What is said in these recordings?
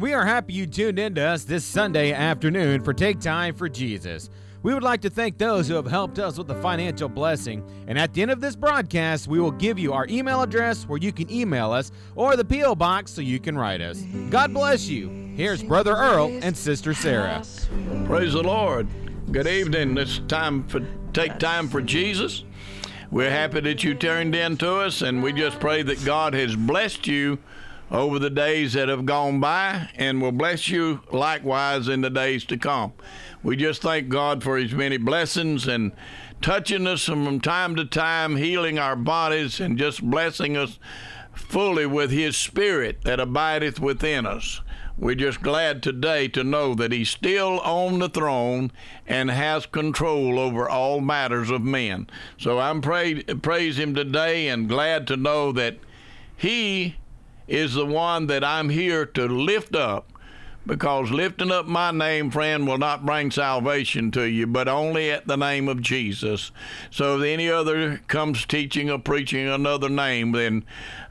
We are happy you tuned in to us this Sunday afternoon for Take Time for Jesus. We would like to thank those who have helped us with the financial blessing. And at the end of this broadcast, we will give you our email address where you can email us or the P.O. box so you can write us. God bless you. Here's Brother Earl and Sister Sarah. Praise the Lord. Good evening. It's time for Take Time for Jesus. We're happy that you turned in to us, and we just pray that God has blessed you over the days that have gone by and will bless you likewise in the days to come. We just thank God for his many blessings and touching us from time to time, healing our bodies and just blessing us fully with his spirit that abideth within us. We're just glad today to know that he's still on the throne and has control over all matters of men. So I'm praise him today and glad to know that he is the one that I'm here to lift up, because lifting up my name, friend, will not bring salvation to you, but only at the name of Jesus. So if any other comes teaching or preaching another name, then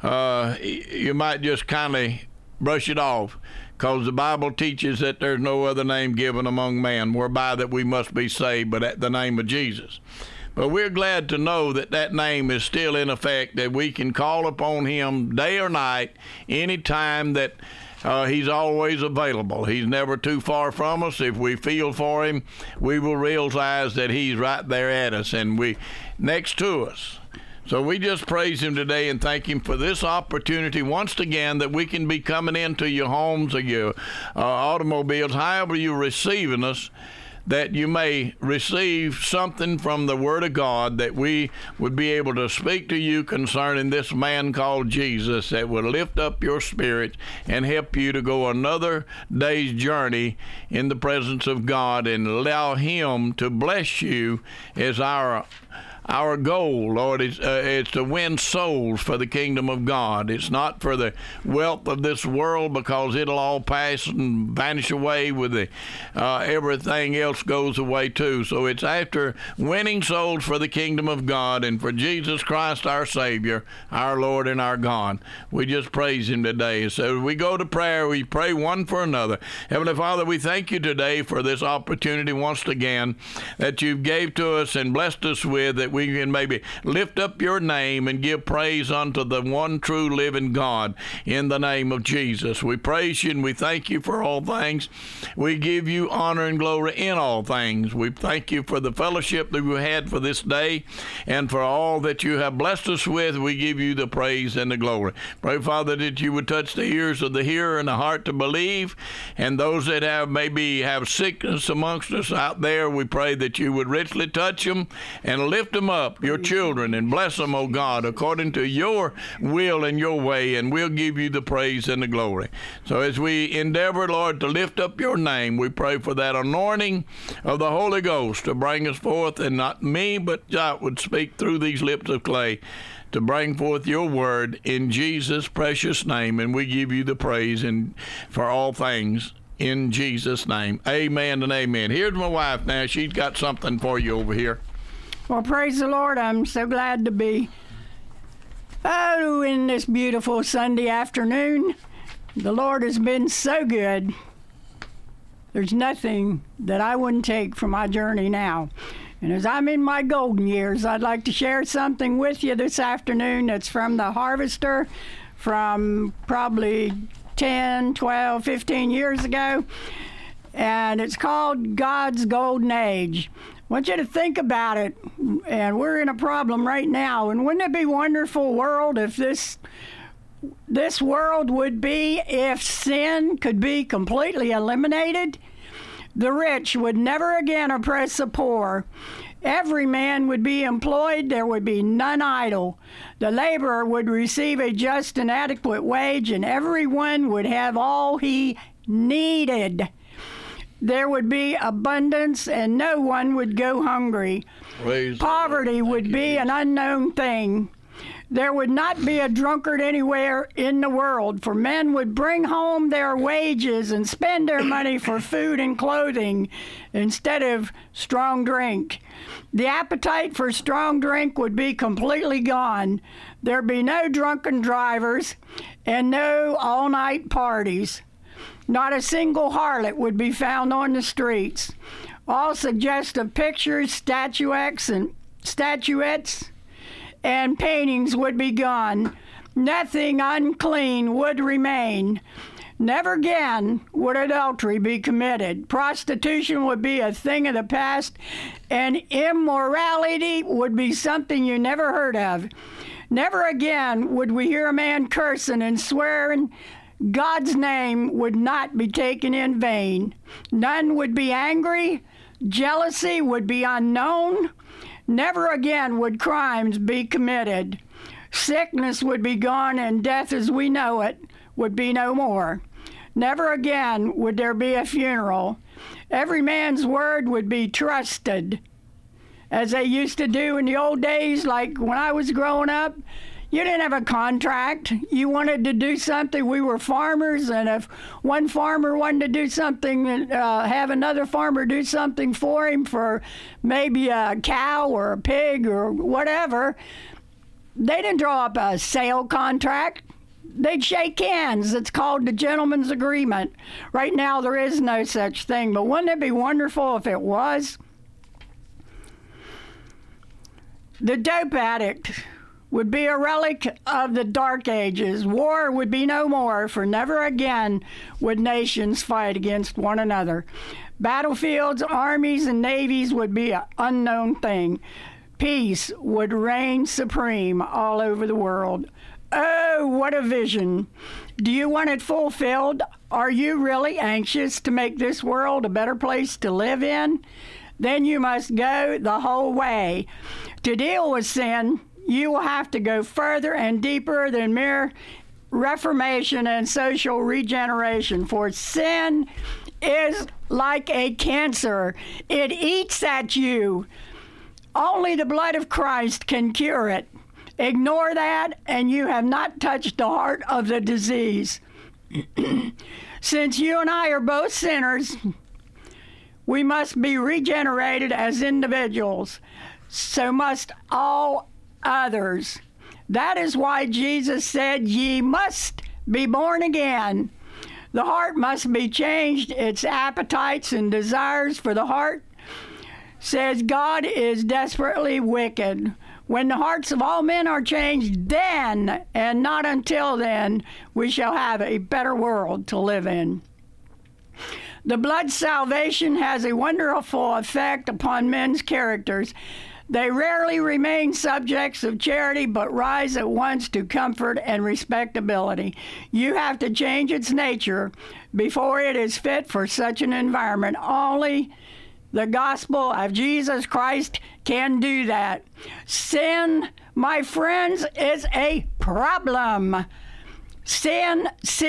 you might just kind of brush it off, because the Bible teaches that there's no other name given among men whereby that we must be saved but at the name of Jesus. But we're glad to know that that name is still in effect, that we can call upon him day or night, any time that he's always available. He's never too far from us. If we feel for him, we will realize that he's right there at us and next to us. So we just praise him today and thank him for this opportunity once again that we can be coming into your homes or your automobiles, however you're receiving us, that you may receive something from the Word of God, that we would be able to speak to you concerning this man called Jesus, that would lift up your spirit and help you to go another day's journey in the presence of God and allow him to bless you as our goal, Lord, is to win souls for the kingdom of God. It's not for the wealth of this world, because it'll all pass and vanish away with everything else goes away too. So it's after winning souls for the kingdom of God and for Jesus Christ, our Savior, our Lord and our God. We just praise him today. So we go to prayer. We pray one for another. Heavenly Father, we thank you today for this opportunity once again that you gave to us and blessed us with, that we can maybe lift up your name and give praise unto the one true living God in the name of Jesus. We praise you and we thank you for all things. We give you honor and glory in all things. We thank you for the fellowship that we had for this day and for all that you have blessed us with. We give you the praise and the glory. Pray, Father, that you would touch the ears of the hearer and the heart to believe, and those that have sickness amongst us out there, we pray that you would richly touch them and lift them up, your children, and bless them, O God, according to your will and your way, and we'll give you the praise and the glory. So as we endeavor, Lord, to lift up your name, we pray for that anointing of the Holy Ghost to bring us forth, and not me, but God would speak through these lips of clay to bring forth your word in Jesus' precious name, and we give you the praise and for all things in Jesus' name. Amen and amen. Here's my wife now. She's got something for you over here. Well, praise the Lord. I'm so glad to be in this beautiful Sunday afternoon. The Lord has been so good. There's nothing that I wouldn't take for my journey now. And as I'm in my golden years, I'd like to share something with you this afternoon that's from the Harvester from probably 10, 12, 15 years ago. And it's called God's Golden Age. I want you to think about it, and we're in a problem right now. And wouldn't it be a wonderful world if this world would be, if sin could be completely eliminated? The rich would never again oppress the poor. Every man would be employed. There would be none idle. The laborer would receive a just and adequate wage, and everyone would have all he needed. There would be abundance, and no one would go hungry. Poverty would be an unknown thing. There would not be a drunkard anywhere in the world, for men would bring home their wages and spend their money for food and clothing instead of strong drink. The appetite for strong drink would be completely gone. There'd be no drunken drivers and no all-night parties. Not a single harlot would be found on the streets. All suggestive pictures, statuettes, and paintings would be gone. Nothing unclean would remain. Never again would adultery be committed. Prostitution would be a thing of the past, and immorality would be something you never heard of. Never again would we hear a man cursing and swearing. God's name would not be taken in vain. None would be angry. Jealousy would be unknown. Never again would crimes be committed. Sickness would be gone, and death as we know it would be no more. Never again would there be a funeral. Every man's word would be trusted, as they used to do in the old days, like when I was growing up. You didn't have a contract. You wanted to do something. We were farmers, and if one farmer wanted to do something, have another farmer do something for him for maybe a cow or a pig or whatever, they didn't draw up a sale contract. They'd shake hands. It's called the gentleman's agreement. Right now, there is no such thing, but wouldn't it be wonderful if it was? The dope addict would be a relic of the Dark Ages. War would be no more, for never again would nations fight against one another. Battlefields, armies, and navies would be an unknown thing. Peace would reign supreme all over the world. Oh, what a vision. Do you want it fulfilled? Are you really anxious to make this world a better place to live in? Then you must go the whole way. To deal with sin, you will have to go further and deeper than mere reformation and social regeneration, for sin is like a cancer. It eats at you. Only the blood of Christ can cure it. Ignore that, and you have not touched the heart of the disease. Since you and I are both sinners, we must be regenerated as individuals. So must all others. That is why Jesus said, ye must be born again. The heart must be changed. Its appetites and desires for the heart says God is desperately wicked. When the hearts of all men are changed, then, and not until then, we shall have a better world to live in. The blood salvation has a wonderful effect upon men's characters. They rarely remain subjects of charity, but rise at once to comfort and respectability. You have to change its nature before it is fit for such an environment. Only the gospel of Jesus Christ can do that. Sin, my friends, is a problem. Sin,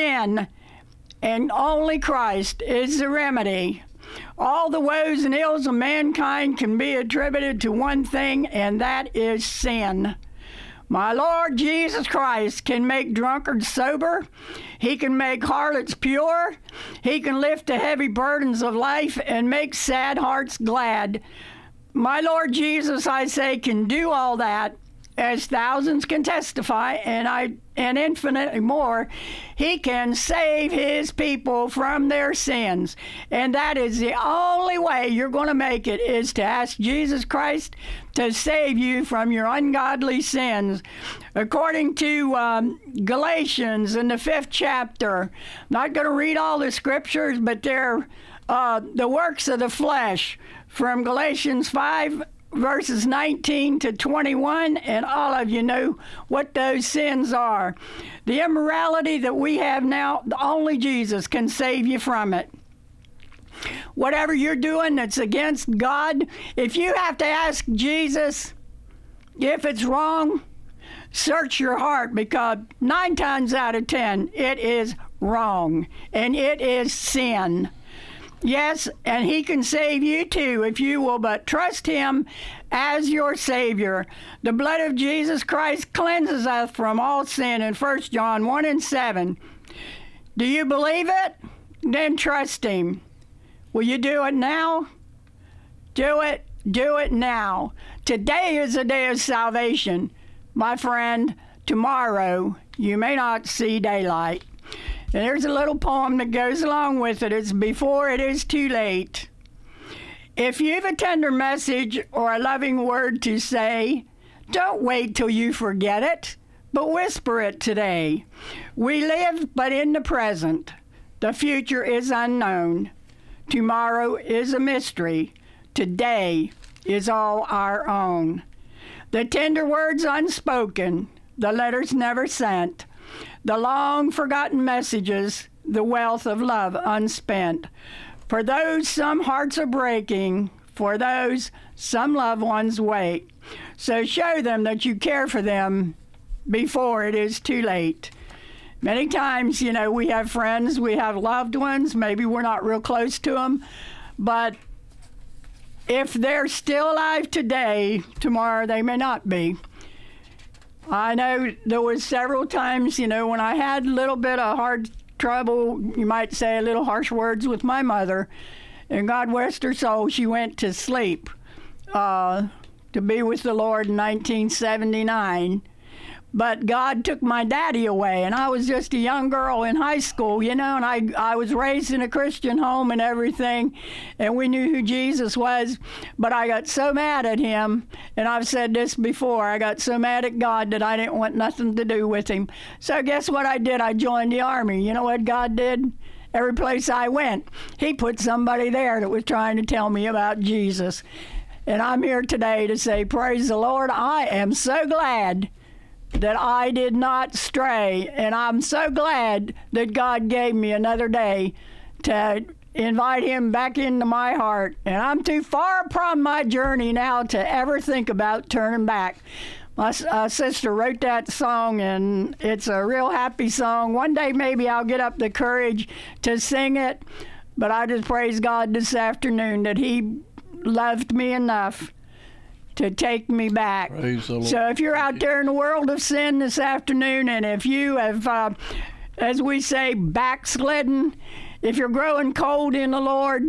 and only Christ is the remedy. All the woes and ills of mankind can be attributed to one thing, and that is sin. My Lord Jesus Christ can make drunkards sober. He can make harlots pure. He can lift the heavy burdens of life and make sad hearts glad. My Lord Jesus, I say, can do all that, as thousands can testify, and infinitely more. He can save his people from their sins. And that is the only way you're going to make it, is to ask Jesus Christ to save you from your ungodly sins. According to Galatians in the 5th chapter, I'm not going to read all the scriptures, but they're the works of the flesh from Galatians 5, verses 19 to 21, and all of you know what those sins are. The immorality that we have now, only Jesus can save you from it. Whatever you're doing that's against God, if you have to ask Jesus if it's wrong, search your heart, because 9 times out of 10, it is wrong, and it is sin. Yes, and he can save you too if you will but trust him as your Savior. The blood of Jesus Christ cleanses us from all sin in 1 John 1 and 7. Do you believe it? Then trust him. Will you do it now? Do it now. Today is the day of salvation. My friend, tomorrow you may not see daylight. And there's a little poem that goes along with it. It's Before It Is Too Late. If you've a tender message or a loving word to say, don't wait till you forget it, but whisper it today. We live but in the present. The future is unknown. Tomorrow is a mystery. Today is all our own. The tender words unspoken, the letters never sent, the long forgotten messages, the wealth of love unspent. For those some hearts are breaking, for those some loved ones wait. So show them that you care for them before it is too late. Many times, we have friends, we have loved ones, maybe we're not real close to them, but if they're still alive today, tomorrow they may not be. I know there was several times, when I had a little bit of hard trouble, you might say a little harsh words with my mother, and God rest her soul, she went to sleep to be with the Lord in 1979. But God took my daddy away, and I was just a young girl in high school, and I was raised in a Christian home and everything, and we knew who Jesus was. But I got so mad at him, and I've said this before, I got so mad at God that I didn't want nothing to do with him. So guess what I did? I joined the Army. You know what God did? Every place I went, he put somebody there that was trying to tell me about Jesus. And I'm here today to say, praise the Lord, I am so glad that I did not stray, and I'm so glad that God gave me another day to invite him back into my heart. And I'm too far from my journey now to ever think about turning back. My sister wrote that song, and it's a real happy song. One day maybe I'll get up the courage to sing it, but I just praise God this afternoon that he loved me enough to take me back. Praise the Lord. So if you're out there in the world of sin this afternoon, and if you have, as we say, backslidden, if you're growing cold in the Lord,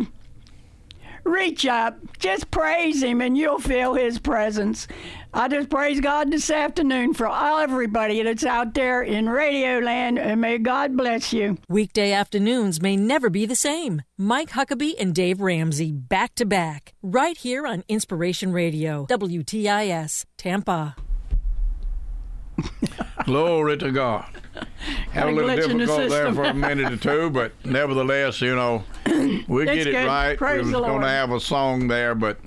reach up, just praise him, and you'll feel his presence. I just praise God this afternoon for everybody that's out there in Radio Land, and may God bless you. Weekday afternoons may never be the same. Mike Huckabee and Dave Ramsey, back to back, right here on Inspiration Radio, WTIS, Tampa. Glory to God. Had a little difficult there for a minute or two, but nevertheless, we get it good. right. Praise We was the going Lord. to have a song there, but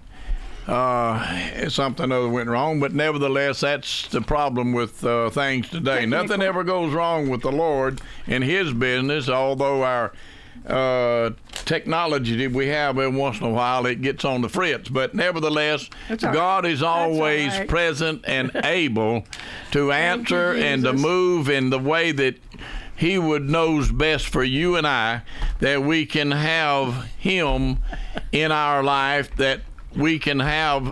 something other went wrong. But nevertheless, that's the problem with things today. Nothing ever goes wrong with the Lord and his business, although our technology that we have every once in a while, it gets on the fritz. But nevertheless, God is always present and able to answer and to move in the way that he would knows best for you and I, that we can have him in our life, that we can have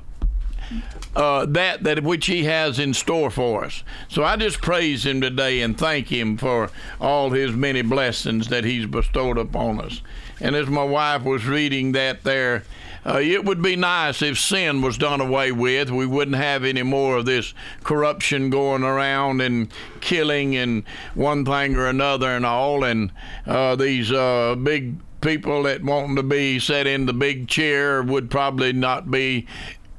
that which he has in store for us. So I just praise him today and thank him for all his many blessings that he's bestowed upon us. And as my wife was reading that there, it would be nice if sin was done away with. We wouldn't have any more of this corruption going around and killing and one thing or another and all, and these big people that want to be set in the big chair would probably not be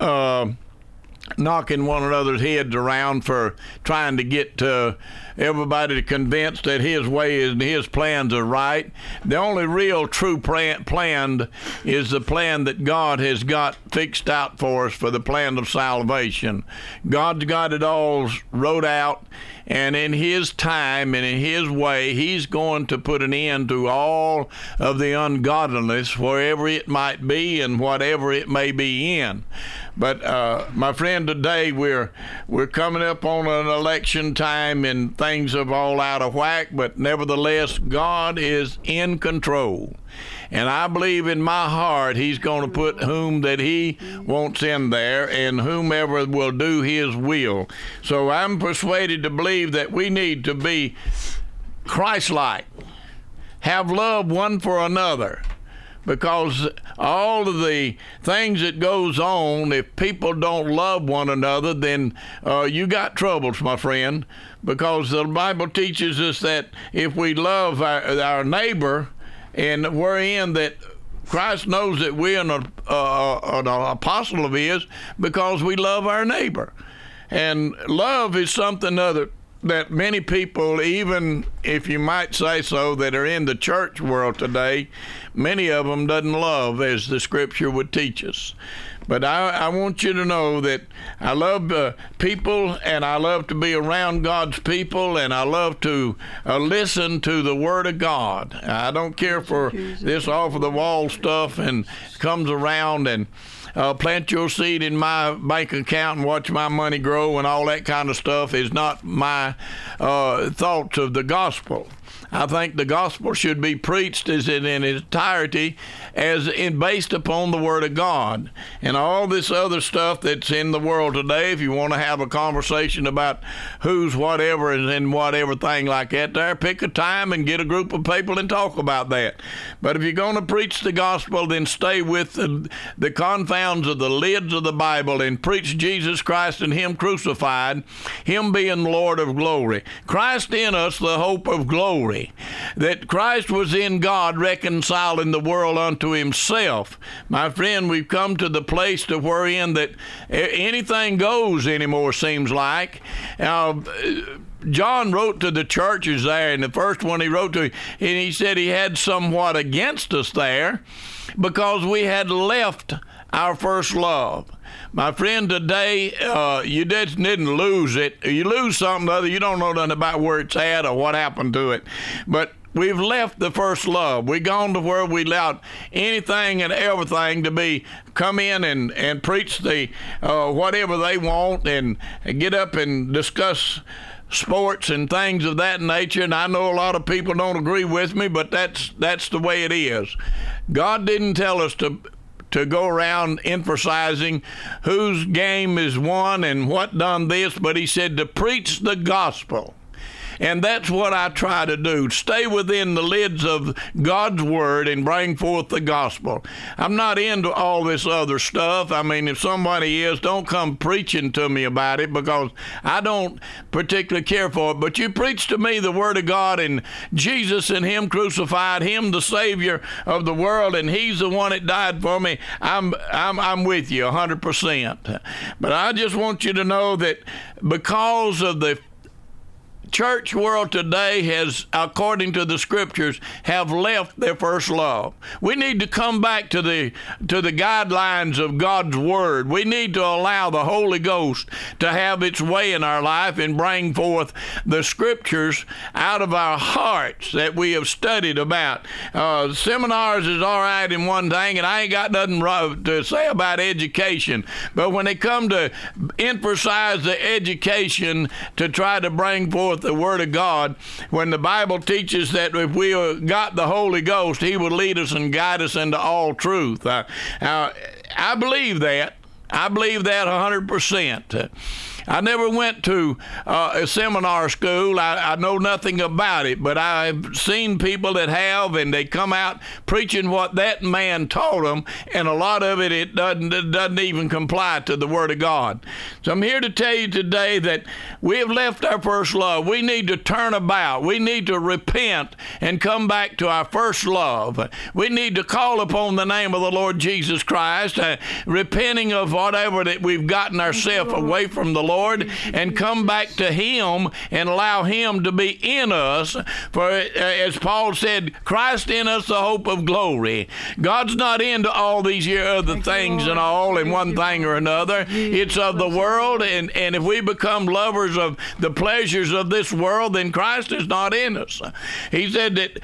knocking one another's heads around for trying to get everybody convinced that his way and his plans are right. The only real true plan is the plan that God has got fixed out for us, for the plan of salvation. God's got it all wrote out, and in his time and in his way, he's going to put an end to all of the ungodliness, wherever it might be and whatever it may be in. But my friend, today we're coming up on an election time and things are all out of whack, but nevertheless, God is in control. And I believe in my heart he's going to put whom that he wants in there, and whomever will do his will. So I'm persuaded to believe that we need to be Christ-like, have love one for another, because all of the things that goes on, if people don't love one another, then you got troubles, my friend, because the Bible teaches us that if we love our neighbor, and we're in that Christ knows that we're an apostle of his because we love our neighbor. And love is something other that many people, even if you might say so, that are in the church world today, many of them doesn't love as the scripture would teach us. But I want you to know that I love people, and I love to be around God's people, and I love to listen to the Word of God. I don't care for this off-the-wall stuff and comes around and plant your seed in my bank account and watch my money grow and all that kind of stuff is not my thoughts of the gospel. I think the gospel should be preached as in its entirety, based upon the Word of God. And all this other stuff that's in the world today, if you want to have a conversation about who's whatever and whatever thing like that, there, pick a time and get a group of people and talk about that. But if you're going to preach the gospel, then stay with the confounds of the lids of the Bible and preach Jesus Christ and Him crucified, Him being Lord of glory. Christ in us, the hope of glory. That Christ was in God reconciling the world unto himself. My friend, we've come to the place to wherein that anything goes anymore, seems like. John wrote to the churches there, and the first one he wrote to, and he said he had somewhat against us there because we had left our first love. My friend, today, you didn't lose it. You lose something other, you don't know nothing about where it's at or what happened to it. But we've left the first love. We've gone to where we allowed anything and everything to come in and preach the whatever they want and get up and discuss sports and things of that nature. And I know a lot of people don't agree with me, but that's the way it is. God didn't tell us to go around emphasizing whose game is won and what done this, but he said to preach the gospel. And that's what I try to do. Stay within the lids of God's word and bring forth the gospel. I'm not into all this other stuff. I mean, if somebody is, don't come preaching to me about it because I don't particularly care for it. But you preach to me the word of God and Jesus and Him crucified, Him the Savior of the world, and He's the one that died for me. I'm with you 100%. But I just want you to know that because of the church world today has, according to the scriptures, have left their first love. We need to come back to the guidelines of God's word. We need to allow the Holy Ghost to have its way in our life and bring forth the scriptures out of our hearts that we have studied about. Seminars is all right in one thing, and I ain't got nothing to say about education. But when they come to emphasize the education to try to bring forth the Word of God, when the Bible teaches that if we got the Holy Ghost, He will lead us and guide us into all truth. I believe that. I believe that 100%. I never went to a seminar school. I know nothing about it, but I've seen people that have, and they come out preaching what that man taught them, and a lot of it doesn't even comply to the Word of God. So I'm here to tell you today that we have left our first love. We need to turn about. We need to repent and come back to our first love. We need to call upon the name of the Lord Jesus Christ, repenting of whatever that we've gotten ourselves away from the Lord, and come back to Him and allow Him to be in us. For as Paul said, Christ in us, the hope of glory. God's not into all these other things and all and one thing or another. It's of the world, and if we become lovers of the pleasures of this world, then Christ is not in us. He said that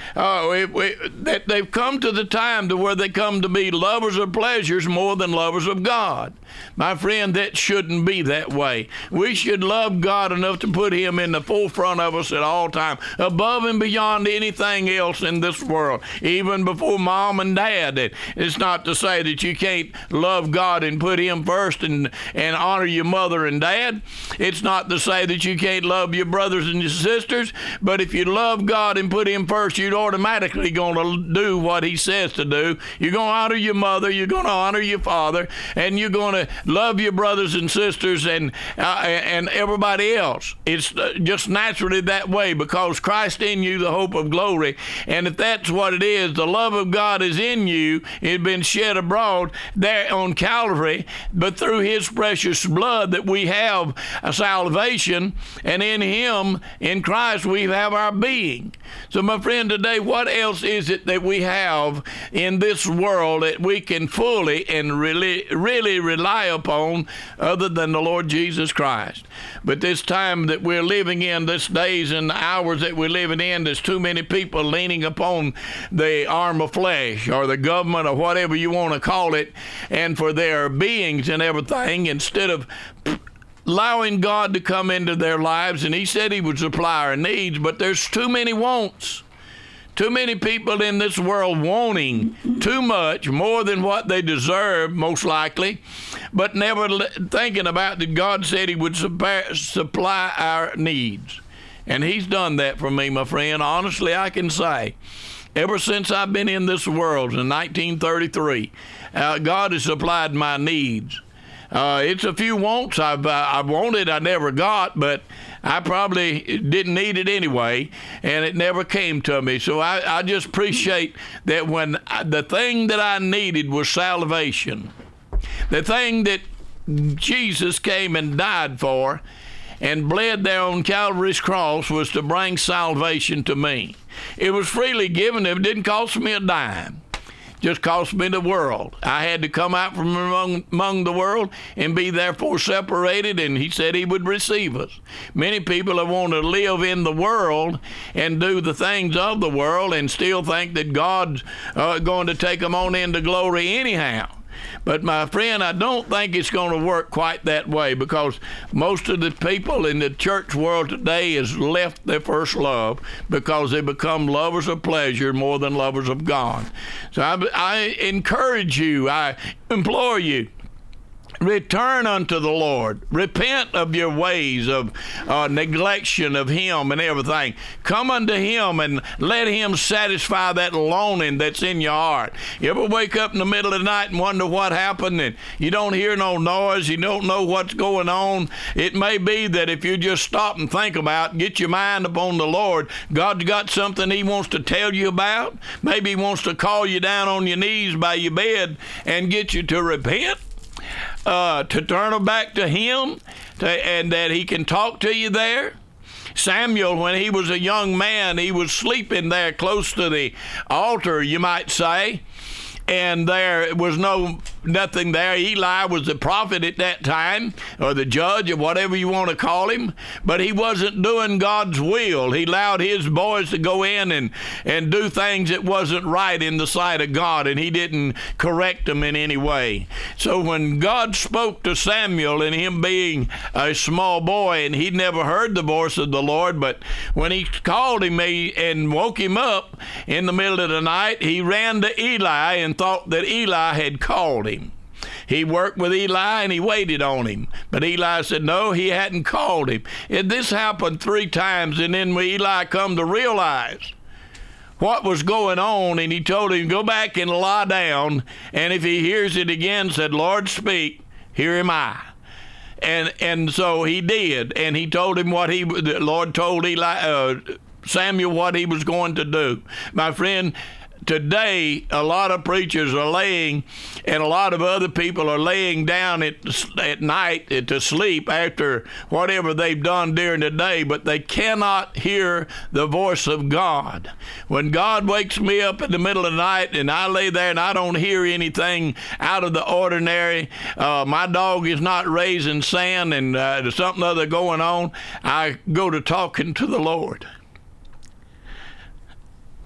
that they've come to the time to where they come to be lovers of pleasures more than lovers of God. My friend, that shouldn't be that way. We should love God enough to put him in the forefront of us at all times, above and beyond anything else in this world, even before mom and dad. It's not to say that you can't love God and put him first and honor your mother and dad. It's not to say that you can't love your brothers and your sisters, but if you love God and put him first, you're automatically going to do what he says to do. You're going to honor your mother, you're going to honor your father, and you're going to love your brothers and sisters and everybody else. It's just naturally that way, because Christ in you, the hope of glory. And if that's what it is, the love of God is in you. It's been shed abroad there on Calvary, but through his precious blood that we have a salvation, and in him, in Christ, we have our being. So my friend, today, what else is it that we have in this world that we can fully and really rely upon other than the Lord Jesus Christ? But this time that we're living in, this days and hours that we're living in, there's too many people leaning upon the arm of flesh or the government or whatever you want to call it, and for their beings and everything, instead of allowing God to come into their lives. And he said he would supply our needs, but there's too many wants. Too many people in this world wanting too much, more than what they deserve, most likely, but never thinking about that God said he would supply our needs. And he's done that for me, my friend. Honestly, I can say, ever since I've been in this world in 1933, God has supplied my needs. It's a few wants I've wanted, I never got, but I probably didn't need it anyway, and it never came to me. So I just appreciate that when the thing that I needed was salvation, the thing that Jesus came and died for and bled there on Calvary's cross was to bring salvation to me. It was freely given. It didn't cost me a dime. Just cost me the world. I had to come out from among the world and be therefore separated, and he said he would receive us. Many people that want to live in the world and do the things of the world and still think that God's going to take them on into glory anyhow. But my friend, I don't think it's going to work quite that way, because most of the people in the church world today has left their first love because they become lovers of pleasure more than lovers of God. So I encourage you, I implore you, return unto the Lord. Repent of your ways of neglection of him and everything. Come unto him and let him satisfy that longing that's in your heart. You ever wake up in the middle of the night and wonder what happened, and you don't hear no noise, you don't know what's going on? It may be that if you just stop and think about, get your mind upon the Lord, God's got something he wants to tell you about. Maybe he wants to call you down on your knees by your bed and get you to repent. To turn back to him, and that he can talk to you there. Samuel, when he was a young man, he was sleeping there close to the altar, you might say, and there was nothing there. Eli was the prophet at that time, or the judge, or whatever you want to call him, but he wasn't doing God's will. He allowed his boys to go in and do things that wasn't right in the sight of God, and he didn't correct them in any way. So when God spoke to Samuel, and him being a small boy, and he'd never heard the voice of the Lord, but when he called him and woke him up in the middle of the night, he ran to Eli and thought that Eli had called him. He worked with Eli and he waited on him. But Eli said no, he hadn't called him. And this happened 3 times, and then when Eli come to realize what was going on, and he told him, go back and lie down, and if he hears it again, said, Lord, speak, here am I. And so he did, and he told him the Lord told Samuel what he was going to do. My friend, today, a lot of preachers are laying, and a lot of other people are laying down at night to sleep after whatever they've done during the day, but they cannot hear the voice of God. When God wakes me up in the middle of the night and I lay there and I don't hear anything out of the ordinary, my dog is not raising sand and there's something other going on, I go to talking to the Lord.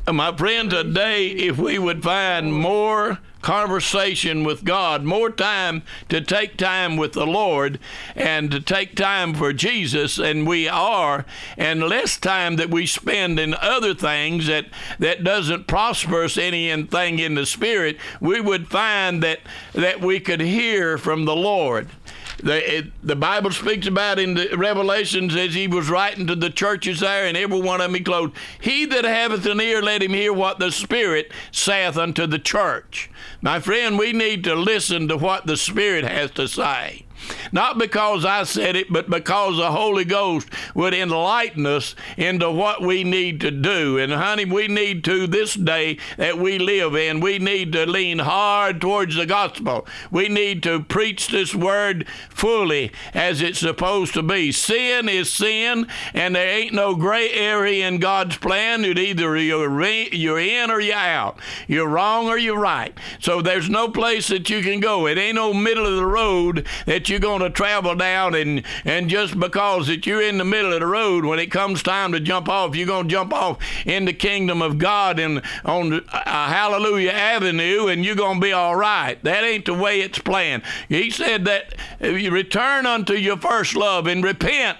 My friend, today, if we would find more conversation with God, more time to take time with the Lord and to take time for Jesus, and we are, and less time that we spend in other things that doesn't prosper us anything in the spirit, we would find that we could hear from the Lord. The Bible speaks about in the Revelations as he was writing to the churches there, and every one of them he closed, "He that haveth an ear, let him hear what the Spirit saith unto the church." My friend, we need to listen to what the Spirit has to say. Not because I said it, but because the Holy Ghost would enlighten us into what we need to do. And honey, we need to, this day that we live in, we need to lean hard towards the gospel. We need to preach this word fully as it's supposed to be. Sin is sin, and there ain't no gray area in God's plan. It either you're in or you're out. You're wrong or you're right. So there's no place that you can go. It ain't no middle of the road that you're going to travel down, and just because that you're in the middle of the road, when it comes time to jump off, you're going to jump off in the kingdom of God and on Hallelujah Avenue, and you're going to be all right. That ain't the way it's planned. He said that you return unto your first love and repent.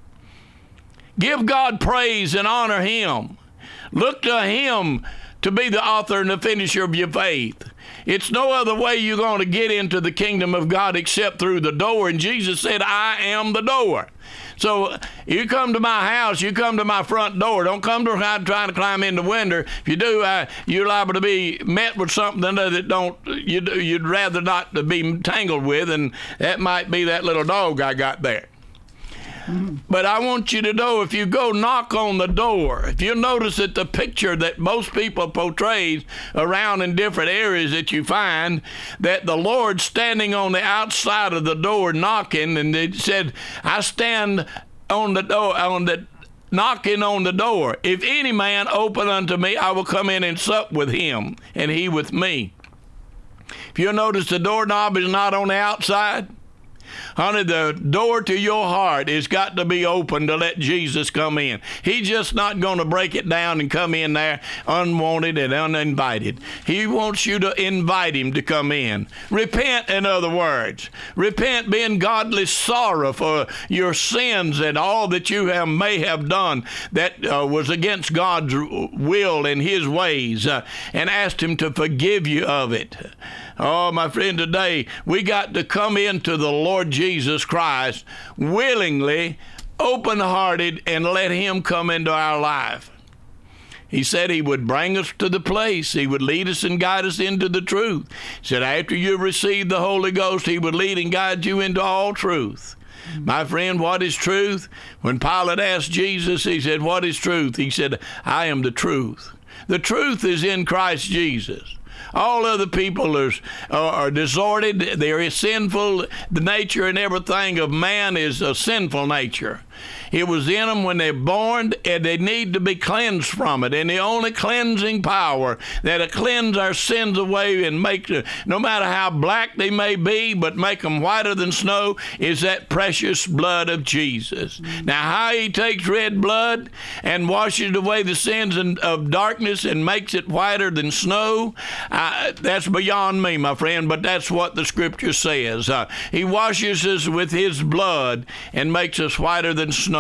Give God praise and honor him. Look to him to be the author and the finisher of your faith. It's no other way you're going to get into the kingdom of God except through the door. And Jesus said, "I am the door." So you come to my house, you come to my front door. Don't come to trying to climb in the window. If you do, you're liable to be met with something that you'd rather not be tangled with, and that might be that little dog I got there. But I want you to know, if you go knock on the door, if you notice that the picture that most people portrays around in different areas that you find, that the Lord standing on the outside of the door knocking, and it said, "I stand on the door, knocking on the door. If any man open unto me, I will come in and sup with him, and he with me." If you notice, the doorknob is not on the outside. Honey, the door to your heart has got to be open to let Jesus come in. He's just not going to break it down and come in there unwanted and uninvited. He wants you to invite him to come in. Repent, in other words. Repent, being godly sorrow for your sins and all that you may have done that was against God's will and his ways, and ask him to forgive you of it. Oh, my friend, today we got to come into the Lord Jesus Christ willingly, open-hearted, and let him come into our life. He said he would bring us to the place. He would lead us and guide us into the truth. He said after you received the Holy Ghost, he would lead and guide you into all truth. My friend, what is truth? When Pilate asked Jesus, he said, "What is truth?" He said, "I am the truth." The truth is in Christ Jesus. All other people are disordered. They're sinful. The nature and everything of man is a sinful nature. It was in them when they're born, and they need to be cleansed from it. And the only cleansing power that'll cleanse our sins away and make, no matter how black they may be, but make them whiter than snow, is that precious blood of Jesus. Now, how he takes red blood and washes away the sins of darkness and makes it whiter than snow, that's beyond me, my friend, but that's what the Scripture says. He washes us with his blood and makes us whiter than snow.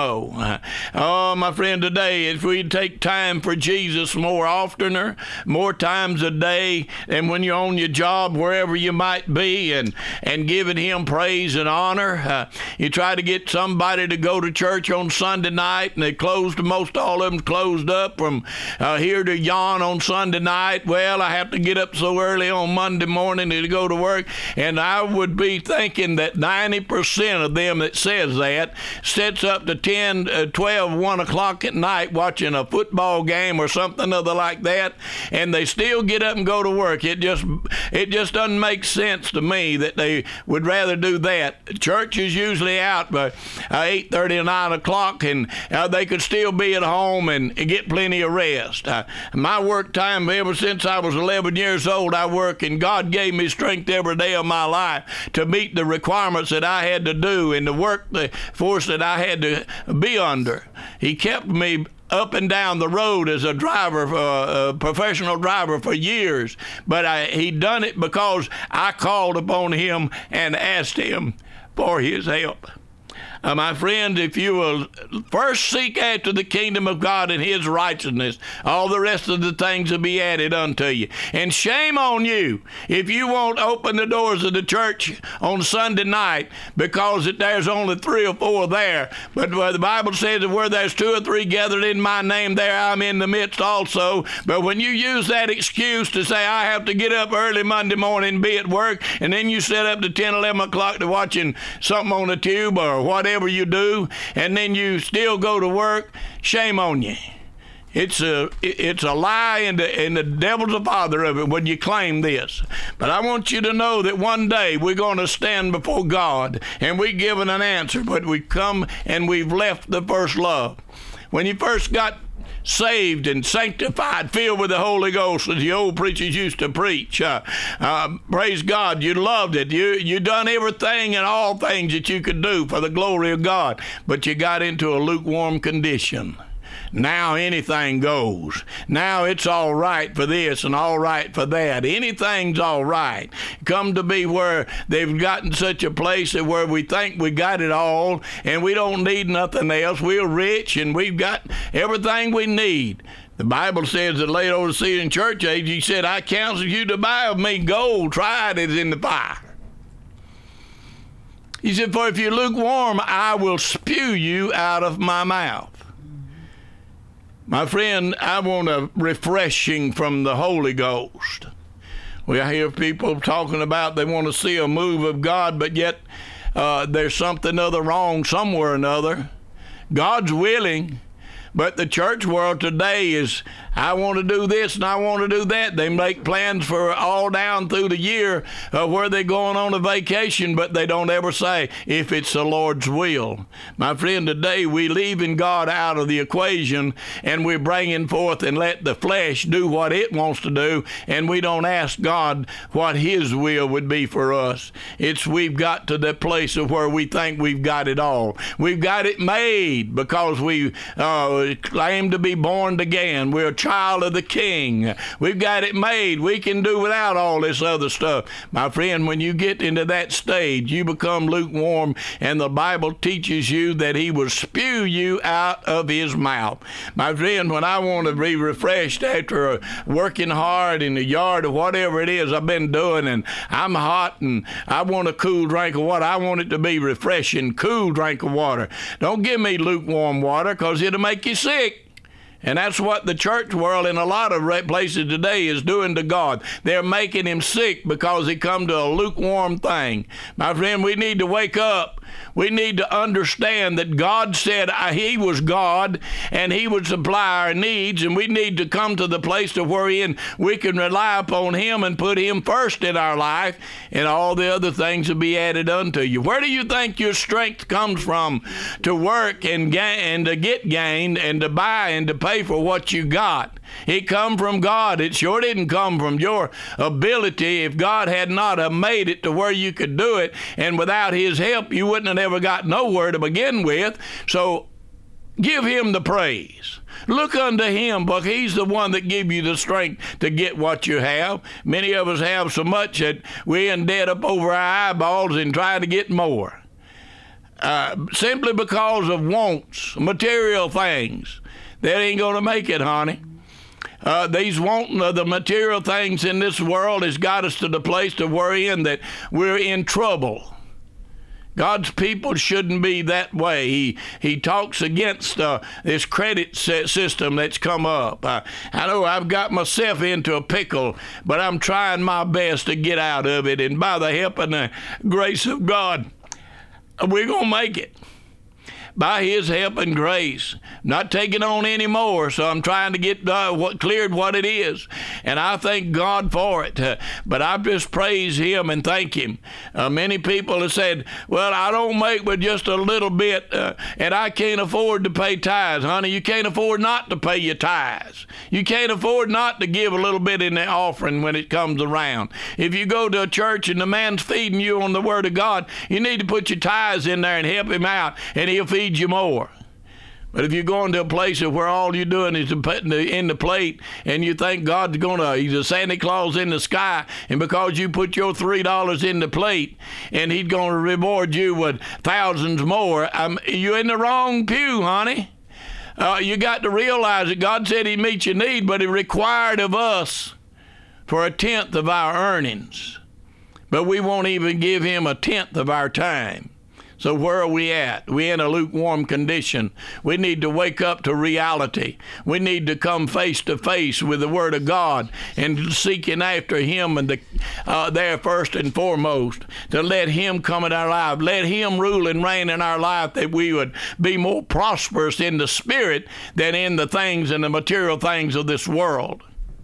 Oh, my friend, today, if we take time for Jesus more oftener, more times a day, and when you're on your job, wherever you might be, and giving him praise and honor, you try to get somebody to go to church on Sunday night, and they closed, most all of them closed up from here to yon on Sunday night. Well, I have to get up so early on Monday morning to go to work, and I would be thinking that 90% of them that says that sits up to 10, 12, 1 o'clock at night watching a football game or something other like that, and they still get up and go to work. It just doesn't make sense to me that they would rather do that. Church is usually out by 8:30 or 9 o'clock, and they could still be at home and get plenty of rest. My work time, ever since I was 11 years old, I work, and God gave me strength every day of my life to meet the requirements that I had to do and the work, the force that I had to be under. He kept me up and down the road as a driver, a professional driver for years. But he done it because I called upon him and asked him for his help. My friend, if you will first seek after the kingdom of God and his righteousness, all the rest of the things will be added unto you. And shame on you if you won't open the doors of the church on Sunday night because there's only 3 or 4 there. But the Bible says that where there's 2 or 3 gathered in my name, there I'm in the midst also. But when you use that excuse to say, I have to get up early Monday morning and be at work, and then you sit up to 10, 11 o'clock to watching something on the tube or whatever you do, and then you still go to work, shame on you. It's a lie, and the devil's the father of it when you claim this. But I want you to know that one day we're going to stand before God, and we're given an answer, but we come and we've left the first love. When you first got saved and sanctified, filled with the Holy Ghost, as the old preachers used to preach. Praise God, you loved it. You done everything and all things that you could do for the glory of God, but you got into a lukewarm condition. Now anything goes. Now it's all right for this and all right for that. Anything's all right. Come to be where they've gotten such a place that where we think we got it all and we don't need nothing else. We're rich and we've got everything we need. The Bible says that Laodicean church age, he said, I counsel you to buy of me gold tried as in the fire. He said, for if you're lukewarm, I will spew you out of my mouth. My friend, I want a refreshing from the Holy Ghost. We hear people talking about they want to see a move of God, but yet there's something other wrong somewhere or another. God's willing, but the church world today is, I want to do this and I want to do that. They make plans for all down through the year where they're going on a vacation, but they don't ever say if it's the Lord's will. My friend, today we leaving God out of the equation and we're bringing forth and let the flesh do what it wants to do, and we don't ask God what his will would be for us. We've got to the place of where we think we've got it all. We've got it made because we claim to be born again. We're a child of the King. We've got it made. We can do without all this other stuff. My friend, when you get into that stage, you become lukewarm, and the Bible teaches you that he will spew you out of his mouth. My friend, when I want to be refreshed after working hard in the yard or whatever it is I've been doing, and I'm hot and I want a cool drink of water, I want it to be refreshing, cool drink of water. Don't give me lukewarm water because it'll make you sick. And that's what the church world in a lot of places today is doing to God. They're making him sick because he come to a lukewarm thing. My friend, we need to wake up. We need to understand that God said he was God and he would supply our needs, and we need to come to the place to wherein we can rely upon him and put him first in our life, and all the other things will be added unto you. Where do you think your strength comes from to work and to get gained and to buy and to pay for what you got? It come from God. It sure didn't come from your ability. If God had not have made it to where you could do it, and without his help, you wouldn't have ever got nowhere to begin with. So give him the praise. Look unto him, but he's the one that gives you the strength to get what you have. Many of us have so much that we're in debt up over our eyeballs and try to get more. Simply because of wants, material things. That ain't going to make it, honey. These wanting of the material things in this world has got us to the place to worry in that we're in trouble. God's people shouldn't be that way. He talks against this credit system that's come up. I know I've got myself into a pickle, but I'm trying my best to get out of it. And by the help and the grace of God, we're going to make it. By his help and grace. Not taking on any more, so I'm trying to get cleared what it is. And I thank God for it. But I just praise him and thank him. Many people have said, well, I don't make but just a little bit, and I can't afford to pay tithes. Honey, you can't afford not to pay your tithes. You can't afford not to give a little bit in the offering when it comes around. If you go to a church and the man's feeding you on the Word of God, you need to put your tithes in there and help him out, and he'll feed you more. But if you go into a place where all you're doing is putting in the plate, and you think God's he's a Santa Claus in the sky, and because you put your $3 in the plate, and he's going to reward you with thousands more, you're in the wrong pew, honey. You got to realize that God said he'd meet your need, but he required of us for 1/10 of our earnings. But we won't even give him 1/10 of our time. So where are we at? We're in a lukewarm condition. We need to wake up to reality. We need to come face to face with the Word of God and seeking after him and there first and foremost, to let him come in our life. Let him rule and reign in our life, that we would be more prosperous in the spirit than in the things and the material things of this world.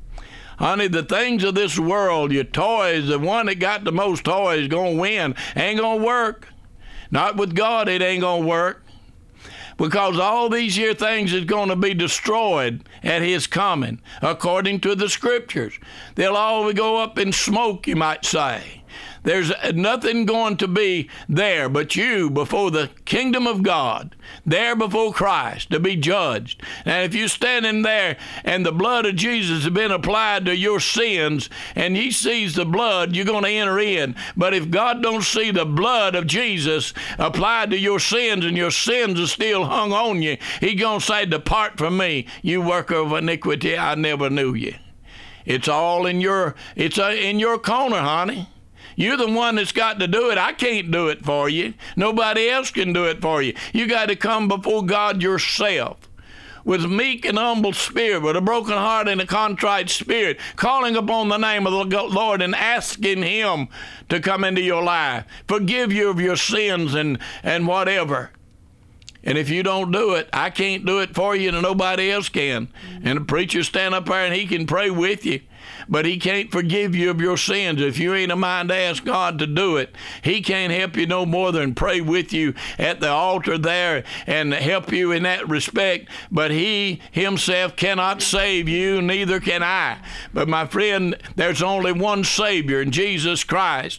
Honey, the things of this world, your toys, the one that got the most toys is going to win. Ain't going to work. Not with God, it ain't going to work. Because all these here things is going to be destroyed at his coming, according to the scriptures. They'll all go up in smoke, you might say. There's nothing going to be there but you before the kingdom of God, there before Christ, to be judged. And if you're standing there and the blood of Jesus has been applied to your sins, and he sees the blood, you're going to enter in. But if God don't see the blood of Jesus applied to your sins, and your sins are still hung on you, he's going to say, "Depart from me, you worker of iniquity, I never knew you." It's all in your corner, honey. You're the one that's got to do it. I can't do it for you. Nobody else can do it for you. You got to come before God yourself with meek and humble spirit, with a broken heart and a contrite spirit, calling upon the name of the Lord and asking him to come into your life, forgive you of your sins and whatever. And if you don't do it, I can't do it for you, and nobody else can. And the preacher stand up there and he can pray with you, but he can't forgive you of your sins. If you ain't a mind to ask God to do it, he can't help you no more than pray with you at the altar there and help you in that respect. But he himself cannot save you, neither can I. But my friend, there's only one Savior, in Jesus Christ.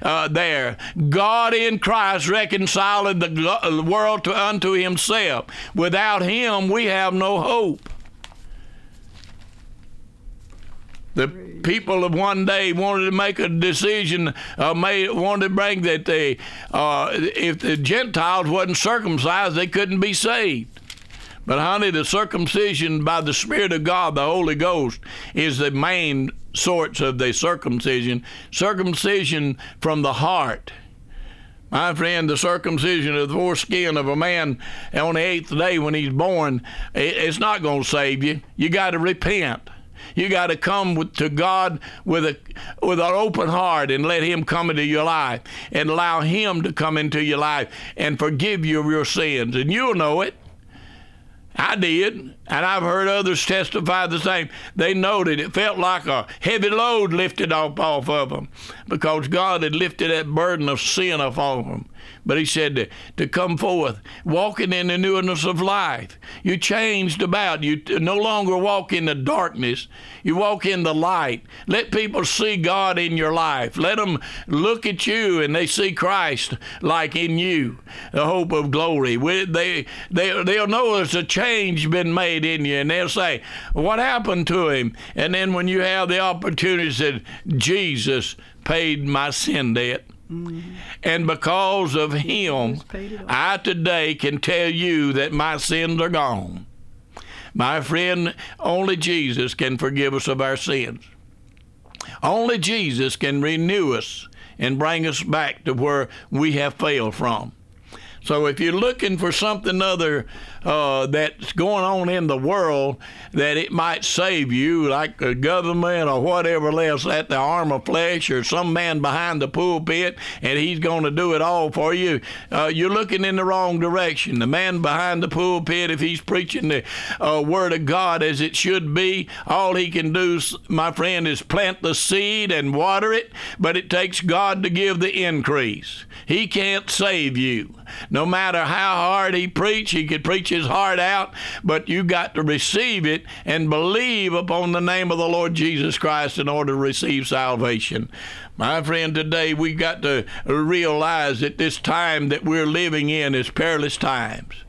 There, God in Christ reconciling the world unto himself. Without him, we have no hope. The people of one day wanted to make a decision, wanted to bring that if the Gentiles wasn't circumcised, they couldn't be saved. But honey, the circumcision by the Spirit of God, the Holy Ghost, is the main source of the circumcision. Circumcision from the heart. My friend, the circumcision of the foreskin of a man on the 8th day when he's born, it's not going to save you. You got to repent. You got to come to God with an open heart and let him come into your life and allow him to come into your life and forgive you of your sins. And you'll know it. I did, and I've heard others testify the same. They noted it felt like a heavy load lifted off of them because God had lifted that burden of sin off of them. But he said to come forth, walking in the newness of life. You changed about. You no longer walk in the darkness. You walk in the light. Let people see God in your life. Let them look at you and they see Christ like in you, the hope of glory. They'll know there's a change been made in you, and they'll say, what happened to him? And then when you have the opportunity, say, Jesus paid my sin debt. Mm-hmm. And because of him, I today can tell you that my sins are gone. My friend, only Jesus can forgive us of our sins. Only Jesus can renew us and bring us back to where we have failed from. So if you're looking for something other that's going on in the world that it might save you, like the government or whatever else at the arm of flesh or some man behind the pulpit and he's going to do it all for you, you're looking in the wrong direction. The man behind the pulpit, if he's preaching the Word of God as it should be, all he can do, my friend, is plant the seed and water it, but it takes God to give the increase. He can't save you. No matter how hard he preach, he could preach his heart out, but you got to receive it and believe upon the name of the Lord Jesus Christ in order to receive salvation. My friend, today we got to realize that this time that we're living in is perilous times.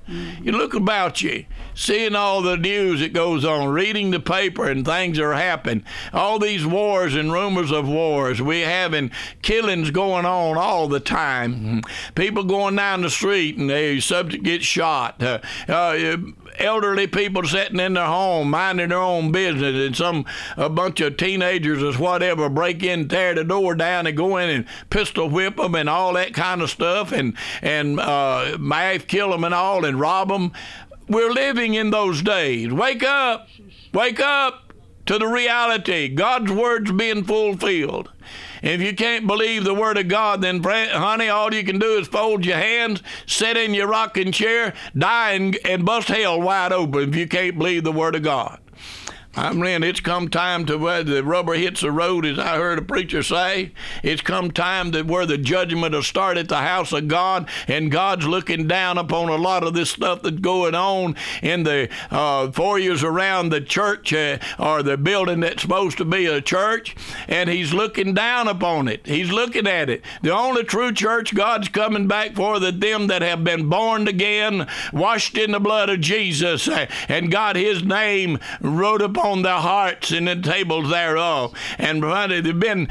You look about you, seeing all the news that goes on, reading the paper and things are happening. All these wars and rumors of wars. We're having killings going on all the time. People going down the street and the subject gets shot. Elderly people sitting in their home, minding their own business, and a bunch of teenagers or whatever break in, tear the door down, and go in and pistol whip them and all that kind of stuff, and might kill them and all, and rob them. We're living in those days. Wake up to the reality. God's word's being fulfilled. If you can't believe the word of God, then, honey, all you can do is fold your hands, sit in your rocking chair, die, and bust hell wide open if you can't believe the word of God. I mean, it's come time to where the rubber hits the road, as I heard a preacher say. It's come time to where the judgment will start at the house of God, and God's looking down upon a lot of this stuff that's going on in the foyers around the church or the building that's supposed to be a church, and he's looking down upon it. He's looking at it. The only true church God's coming back for are them that have been born again, washed in the blood of Jesus, and got his name wrote upon their hearts and the tables thereof, and they've been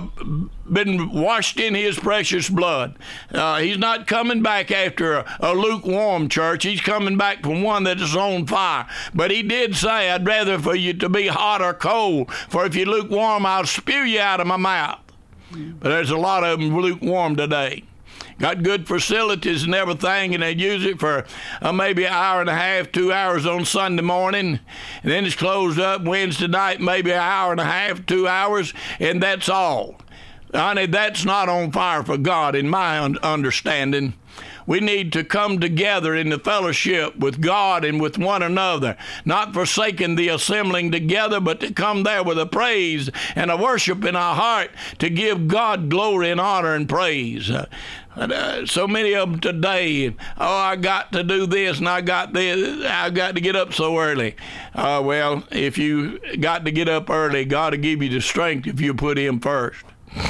washed in his precious blood. He's not coming back after a lukewarm church. He's coming back from one that is on fire. But he did say, I'd rather for you to be hot or cold, for if you're lukewarm, I'll spew you out of my mouth. But there's a lot of them lukewarm today. Got good facilities and everything, and they use it for maybe an hour and a half, 2 hours on Sunday morning, and then it's closed up Wednesday night, maybe an hour and a half, 2 hours, and that's all. Honey, that's not on fire for God in my understanding. We need to come together in the fellowship with God and with one another, not forsaking the assembling together, but to come there with a praise and a worship in our heart to give God glory and honor and praise. So many of them today, I got to do this and I got to get up so early. Well, if you got to get up early, God will give you the strength if you put him first.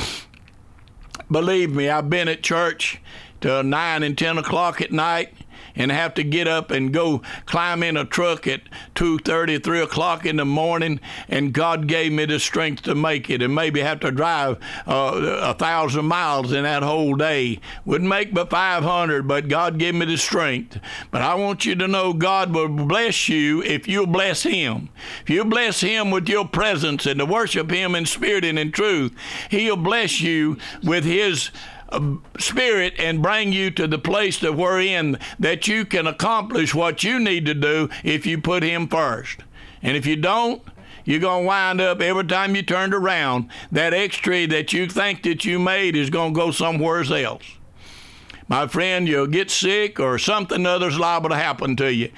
Believe me, I've been at church till 9 and 10 o'clock at night and have to get up and go climb in a truck at 2:30, 3 o'clock in the morning, and God gave me the strength to make it, and maybe have to drive 1,000 miles in that whole day. Wouldn't make but 500, but God gave me the strength. But I want you to know God will bless you if you'll bless him. If you bless him with your presence and to worship him in spirit and in truth, he'll bless you with his spirit and bring you to the place that we're in, that you can accomplish what you need to do if you put him first. And if you don't, you're going to wind up every time you turned around, that extra that you think that you made is going to go somewhere else. My friend, you'll get sick or something other's liable to happen to you.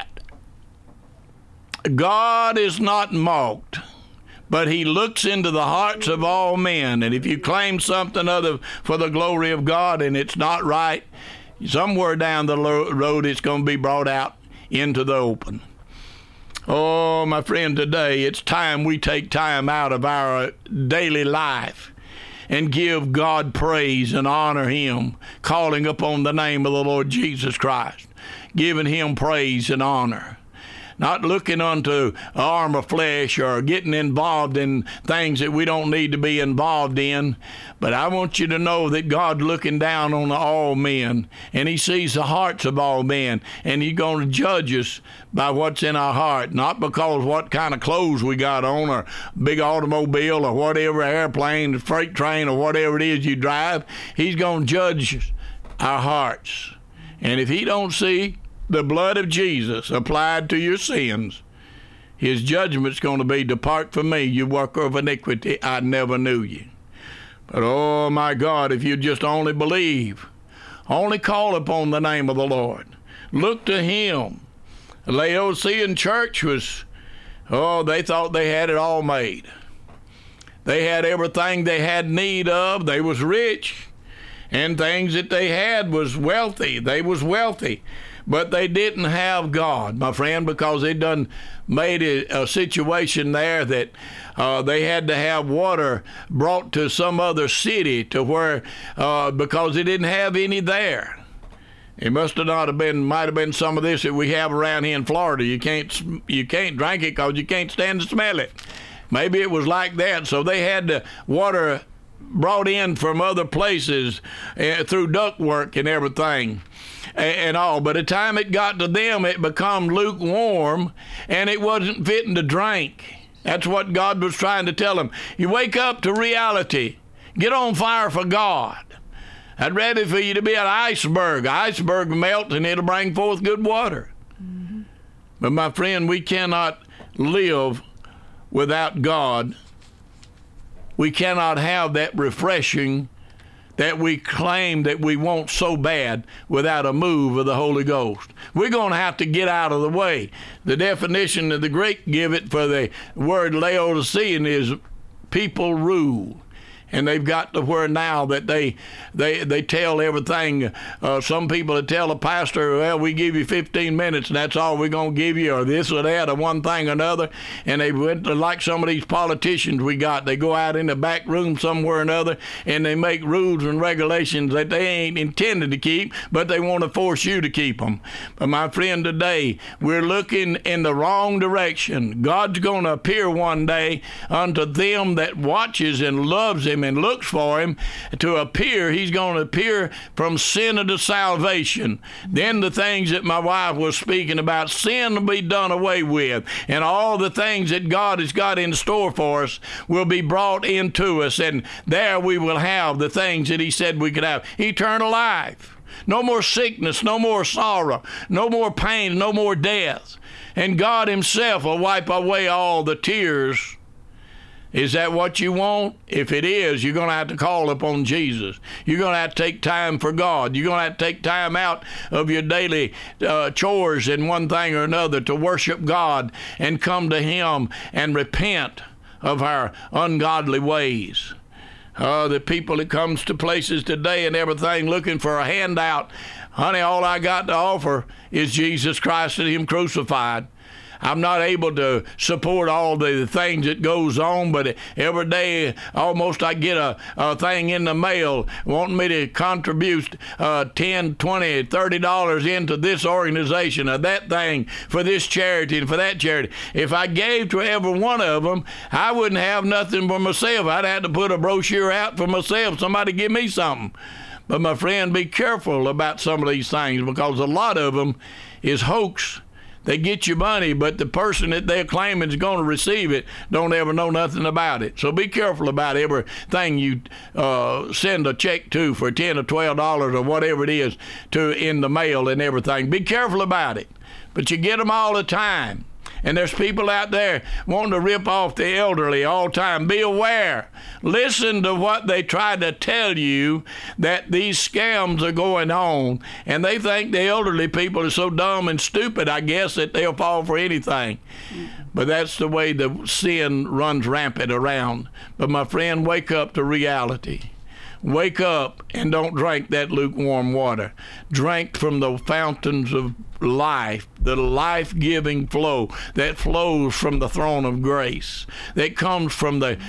God is not mocked, but he looks into the hearts of all men. And if you claim something other for the glory of God and it's not right, somewhere down the road it's going to be brought out into the open. Oh, my friend, today it's time we take time out of our daily life and give God praise and honor him, calling upon the name of the Lord Jesus Christ, giving him praise and honor. Not looking unto arm of flesh or getting involved in things that we don't need to be involved in. But I want you to know that God's looking down on all men, and he sees the hearts of all men, and he's going to judge us by what's in our heart, not because what kind of clothes we got on or big automobile or whatever, airplane, freight train, or whatever it is you drive. He's going to judge our hearts. And if he don't see the blood of Jesus applied to your sins, his judgment's going to be, depart from me, you worker of iniquity, I never knew you. But oh my God, if you just only believe, only call upon the name of the Lord, look to him. The Laodicean church was, they thought they had it all made. They had everything they had need of. They was rich, and things that they had was wealthy. They was wealthy. But they didn't have God, my friend, because they done made a situation there that they had to have water brought to some other city to where, because they didn't have any there. It might have been some of this that we have around here in Florida. You can't drink it because you can't stand to smell it. Maybe it was like that. So they had the water brought in from other places through ductwork and everything and all. By the time it got to them, it become lukewarm and it wasn't fitting to drink. That's what God was trying to tell them. You wake up to reality. Get on fire for God. I'd rather for you to be an iceberg. An iceberg melts and it'll bring forth good water. Mm-hmm. But my friend, we cannot live without God. We cannot have that refreshing that we claim that we want so bad without a move of the Holy Ghost. We're going to have to get out of the way. The definition of the Greek give it for the word Laodicean is people rule. And they've got to where now that they tell everything. Some people that tell a pastor, well, we give you 15 minutes and that's all we're going to give you, or this or that, or one thing or another. And they went to, like some of these politicians we got, they go out in the back room somewhere or another and they make rules and regulations that they ain't intended to keep, but they want to force you to keep them. But my friend, today we're looking in the wrong direction. God's going to appear one day unto them that watches and loves Him and looks for Him to appear. He's going to appear from sin unto salvation. Then the things that my wife was speaking about, sin will be done away with, and all the things that God has got in store for us will be brought into us, and there we will have the things that He said we could have. Eternal life. No more sickness, no more sorrow, no more pain, no more death. And God Himself will wipe away all the tears. Is that what you want? If it is, you're going to have to call upon Jesus. You're going to have to take time for God. You're going to have to take time out of your daily chores and one thing or another to worship God and come to Him and repent of our ungodly ways. The people that comes to places today and everything looking for a handout, honey, all I got to offer is Jesus Christ and Him crucified. I'm not able to support all the things that goes on, but every day almost I get a thing in the mail wanting me to contribute $10, $20, $30 into this organization or that thing for this charity and for that charity. If I gave to every one of them, I wouldn't have nothing for myself. I'd have to put a brochure out for myself. Somebody give me something. But my friend, be careful about some of these things, because a lot of them is hoax. They get you money, but the person that they're claiming is going to receive it don't ever know nothing about it. So be careful about everything you send a check to for $10 or $12 or whatever it is to in the mail and everything. Be careful about it. But you get them all the time. And there's people out there wanting to rip off the elderly all the time. Be aware. Listen to what they try to tell you, that these scams are going on. And they think the elderly people are so dumb and stupid, I guess, that they'll fall for anything. But that's the way the sin runs rampant around. But my friend, wake up to reality. Wake up and don't drink that lukewarm water. Drink from the fountains of life, the life-giving flow that flows from the throne of grace, that comes from the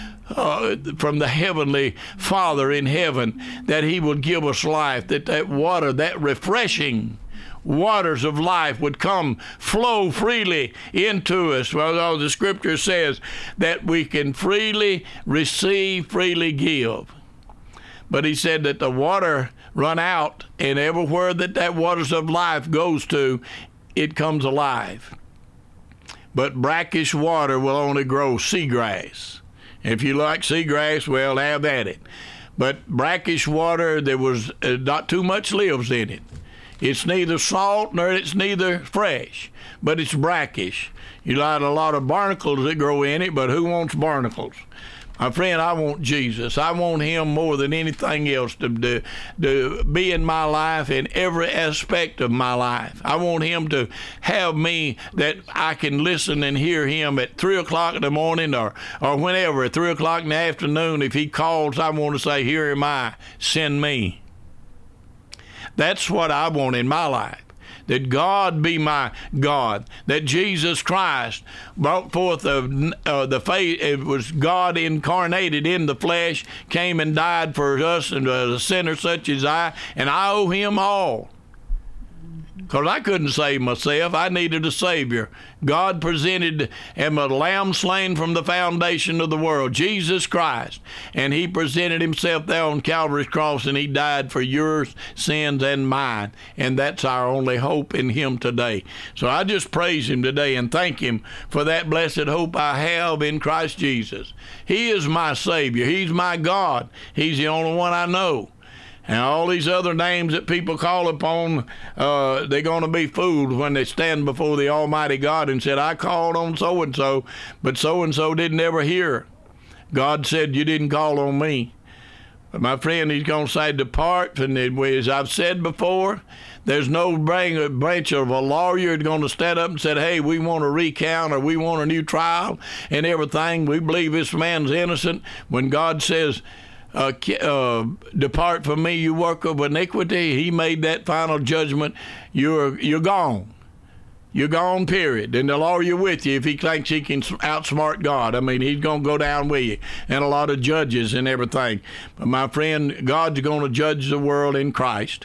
Heavenly Father in heaven, that He would give us life, that water, that refreshing waters of life would flow freely into us. Well, the Scripture says that we can freely receive, freely give. But He said that the water run out, and everywhere that waters of life goes to, it comes alive. But brackish water will only grow seagrass. If you like seagrass, well, have at it. But brackish water, there was not too much lives in it. It's neither salt nor it's neither fresh, but it's brackish. You got a lot of barnacles that grow in it, but who wants barnacles? My friend, I want Jesus. I want Him more than anything else to be in my life, in every aspect of my life. I want Him to have me that I can listen and hear Him at 3 o'clock in the morning or whenever, at 3 o'clock in the afternoon. If He calls, I want to say, here am I, send me. That's what I want in my life. That God be my God, that Jesus Christ brought forth the faith. It was God incarnated in the flesh, came and died for us and a sinner such as I, and I owe Him all. because I couldn't save myself. I needed a Savior. God presented him a lamb slain from the foundation of the world, Jesus Christ. And he presented himself there on Calvary's cross, and he died for your sins and mine. And that's our only hope in him today. So I just praise him today and thank him for that blessed hope I have in Christ Jesus. He is my Savior. He's my God. He's the only one I know. And all these other names that people call upon, they're going to be fooled when they stand before the Almighty God and said, I called on so-and-so, but so-and-so didn't ever hear. God said, you didn't call on me. But my friend, he's going to say, depart. And as I've said before, there's no branch of a lawyer going to stand up and say, hey, we want a recount or we want a new trial and everything. We believe this man's innocent. When God says, depart from me, you work of iniquity, he made that final judgment. You're gone. You're gone, period. And the lawyer with you if he thinks he can outsmart God. I mean, he's going to go down with you. And a lot of judges and everything. But my friend, God's going to judge the world in Christ.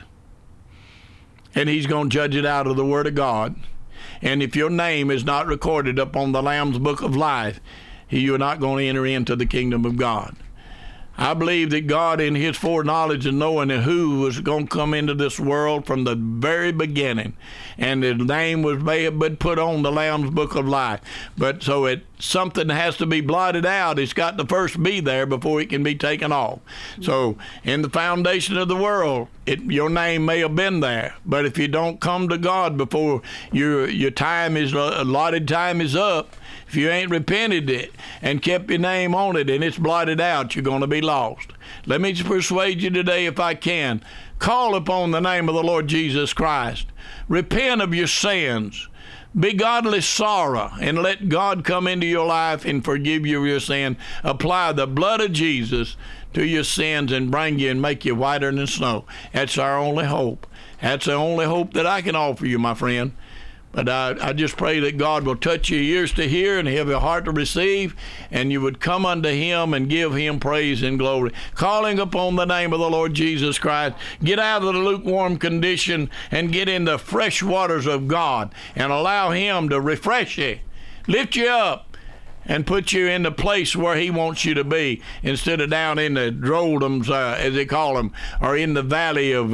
And he's going to judge it out of the Word of God. And if your name is not recorded upon the Lamb's Book of Life, you're not going to enter into the kingdom of God. I believe that God, in his foreknowledge and knowing who was going to come into this world from the very beginning, and his name may have been put on the Lamb's Book of Life. But so something has to be blotted out. It's got to first be there before it can be taken off. So in the foundation of the world, your name may have been there. But if you don't come to God before your allotted time is up, if you ain't repented it and kept your name on it and it's blotted out, you're going to be lost. Let me persuade you today, if I can, call upon the name of the Lord Jesus Christ. Repent of your sins. Be godly sorrow and let God come into your life and forgive you of your sin. Apply the blood of Jesus to your sins and bring you and make you whiter than snow. That's our only hope. That's the only hope that I can offer you, my friend. But I just pray that God will touch your ears to hear and have your heart to receive, and you would come unto him and give him praise and glory. Calling upon the name of the Lord Jesus Christ, get out of the lukewarm condition and get in the fresh waters of God and allow him to refresh you, lift you up, and put you in the place where he wants you to be instead of down in the doldrums, as they call them, or in the valley of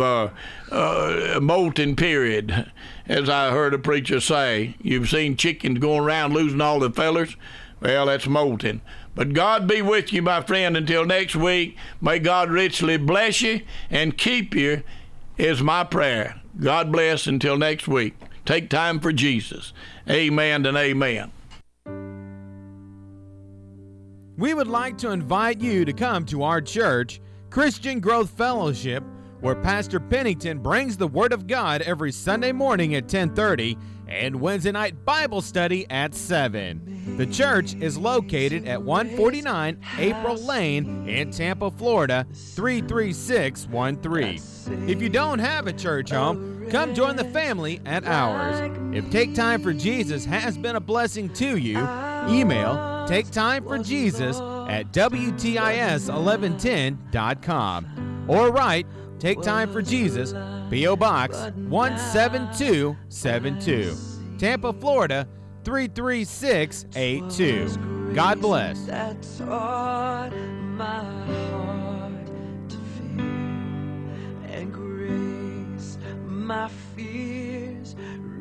molten period. As I heard a preacher say, you've seen chickens going around losing all the feathers? Well, that's molten. But God be with you, my friend, until next week. May God richly bless you and keep you is my prayer. God bless until next week. Take time for Jesus. Amen and amen. We would like to invite you to come to our church, Christian Growth Fellowship, where Pastor Pennington brings the Word of God every Sunday morning at 10:30 and Wednesday night Bible study at 7. The church is located at 149 April Lane in Tampa, Florida, 33613. If you don't have a church home, come join the family at ours. If Take Time for Jesus has been a blessing to you, email taketimeforjesus@WTIS1110.com or write Take Time for Jesus, P.O. Box 17272, Tampa, Florida 33682. God bless. That taught my heart to fear, and grace my fears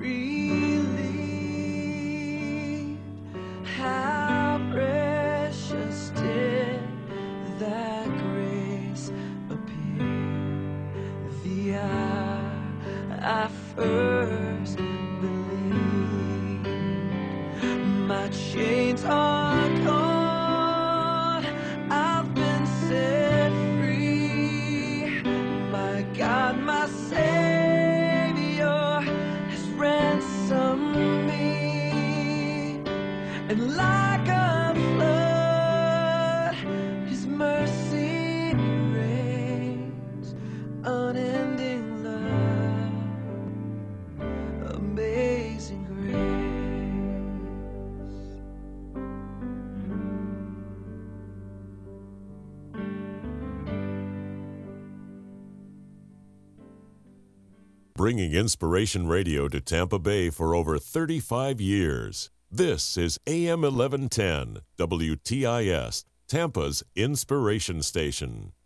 relieved. How precious did that grace appear the hour I first believed. My chains are gone, I've been set bringing Inspiration Radio to Tampa Bay for over 35 years. This is AM 1110, WTIS, Tampa's Inspiration Station.